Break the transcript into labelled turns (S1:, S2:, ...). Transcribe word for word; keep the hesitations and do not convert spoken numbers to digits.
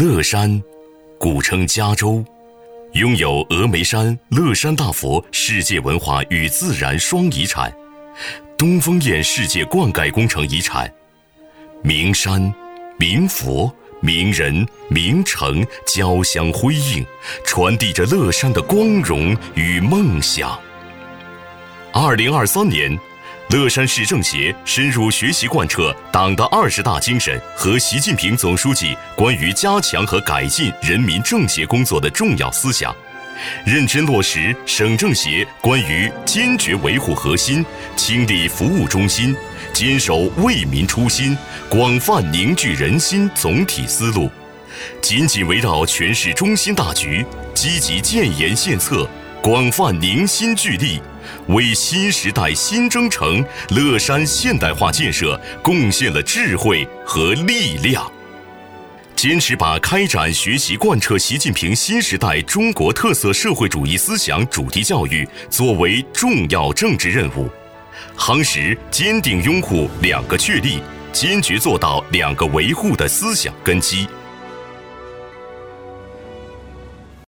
S1: 乐山，古称加州，拥有峨眉山、乐山大佛世界文化与自然双遗产，东风堰世界灌溉工程遗产。名山、名佛、名人、名城交相辉映，传递着乐山的光荣与梦想。二零二三年，乐山市政协深入学习贯彻党的二十大精神和习近平总书记关于加强和改进人民政协工作的重要思想，认真落实省政协关于坚决维护核心、倾力服务中心、坚守为民初心、广泛凝聚人心总体思路，紧紧围绕全市中心大局，积极建言献策，广泛凝心聚力，为新时代新征程乐山现代化建设贡献了智慧和力量。坚持把开展学习贯彻习近平新时代中国特色社会主义思想主题教育作为重要政治任务，夯实坚定拥护两个确立、坚决做到两个维护的思想根基。